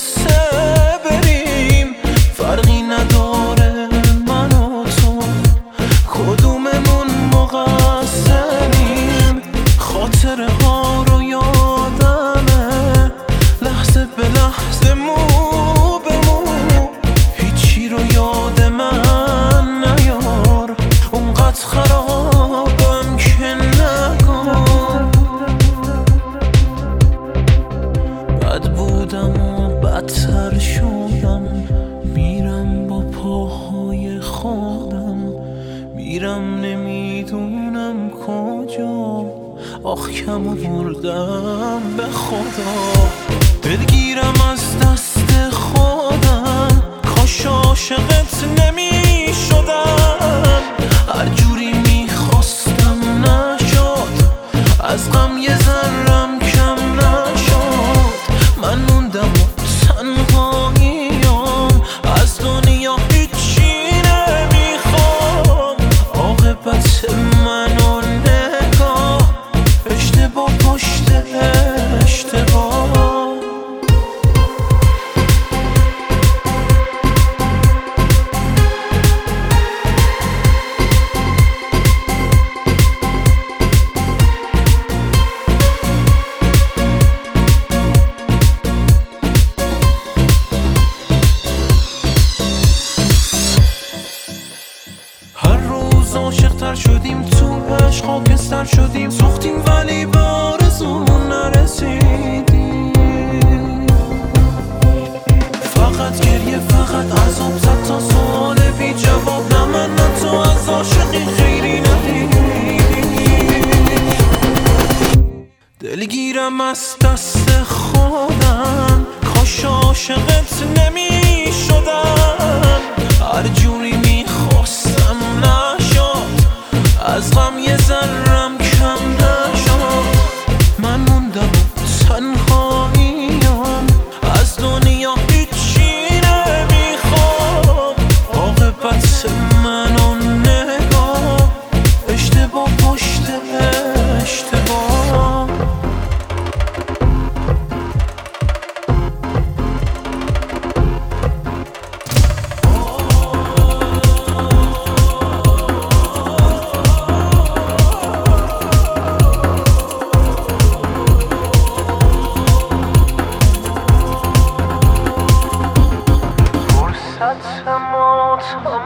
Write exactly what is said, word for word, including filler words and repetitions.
قصه بریم، فرقی نداره من و تو کدوممون مقصریم. خاطره ها رو یادمه لحظه به لحظه، مو به مو، هیچی رو یاد من نیار، اونقدر خرابم که نگار. بد بودم و بدتر شدم، میرم با پاهای خودم، میرم نمیدونم کجا، آخ کم آوردم به خدا. دلگیرم از دست خودم، کاش عاشقت نمی شدم، هر جوری میخواستم نشد، از غم یه ذرم کم نشد. من موندم و تنهاییم، از دنیا هیچی نمیخوام، عاقبت منو نگاه، اشتباه پشت اشتباه. هر روز عاشق‌تر شدیم، تو عشق خاکستر شدیم، سوختیم ولی به آرزومون نرسیدیم. فقط گریه، فقط عذاب زد تا سوال بی جواب، نه من نه تو از عاشقی خیری ندیدیم. دلگیرم از دست خودم، کاش عاشقت نمی شدم، هر جوری میخواستم نشد، از غم یه ذرم کم نشد. من موندم و تنهاییم، از دنیا هیچی نمیخوام، عاقبت منو نگاه، اشتباه پشت اشتباه. ما